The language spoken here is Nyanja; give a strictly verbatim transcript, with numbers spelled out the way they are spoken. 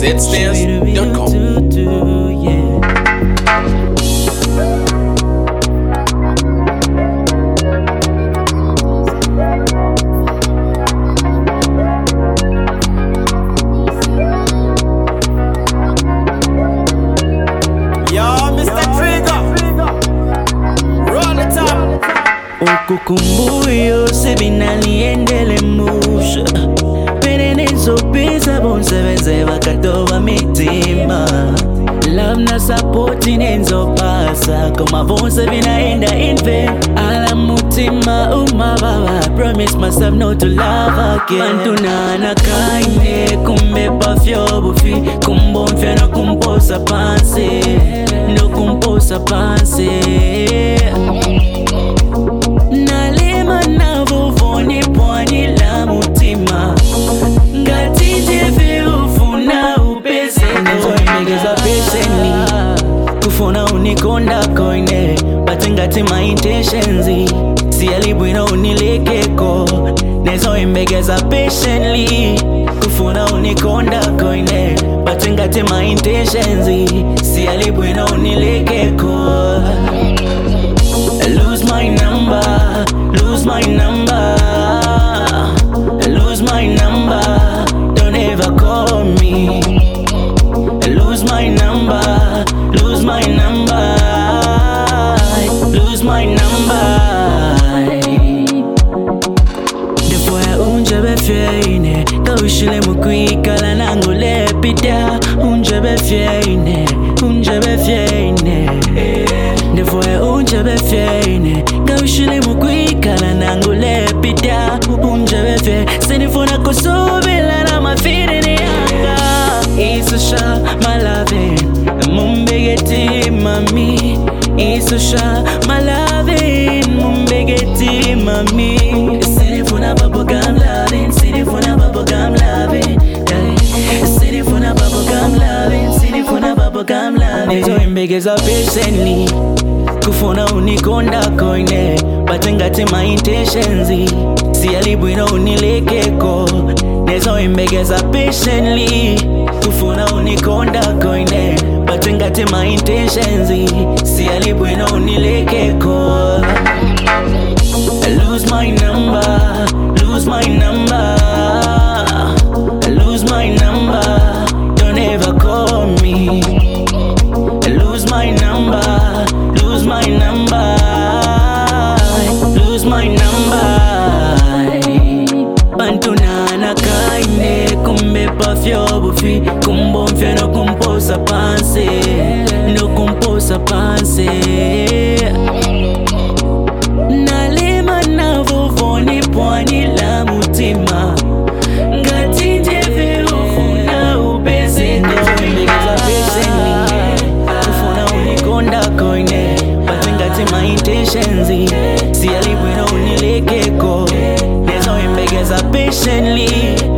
Let's dance dot com. Ukukumbuyo sebinaliendele musha Pere nezopeza bonsebenze bakatoba mitima Love na support nenzopasa Koma bonse binaenda inve Ala mutima umababa Promise myself not to love again Mantunana kaine kumbe pafyo bufi Kumbonfya no kumposa panse No kumposa panse Nalema na vuvoni pwani la mutima Ngati jefe ufuna upese Nezoimegeza peseni Kufuna unikonda koine But ngati my intentions Siyalibwino unilekeko Nezoimegeza patiently Kufuna unikonda koine But ngati my intentions Siyalibwino unilekeko Lose my number, lose my number, lose my number, don't ever call me. Lose my number, lose my number, lose my number. Defoya unjebe fyeine, kawishile mukwikala nangule pita. Unjebe fyeine, unjebe fyeine. Defoya unjebe fyeine, kawishile mukwikala nangule pita. Unjebe fye, senifuna kusubila na mafiri ni yanga. Isusha my loving, mumbegeti mami. Isusha my loving, mumbegeti mami. Senifuna bubblegum loving, senifuna bubblegum loving. Senifuna bubblegum loving, senifuna bubblegum loving. Nezoimbegeza patiently, kufuna unikonda koine. But ngati my intentions siyalibwino unilekeko. Nezoimbegeza patiently, kufuna unikonda koine. But ngati my intentions siyalibwino unilekeko. Lose my number, lose my number, lose my number, don't ever call me. Lose my number, lose my number, lose my number. Bantunana kaine kumbe pafyo bufi Kumbonfya no kumposa panse No kumposa panse Nalema na vuvoni pwani la mutima Ngati jefe ufuna upese Nezoimbegeza peseni Kufuna unikonda koine But ngati my intentions siyalibwino unilekeko Nezoimbegeza patiently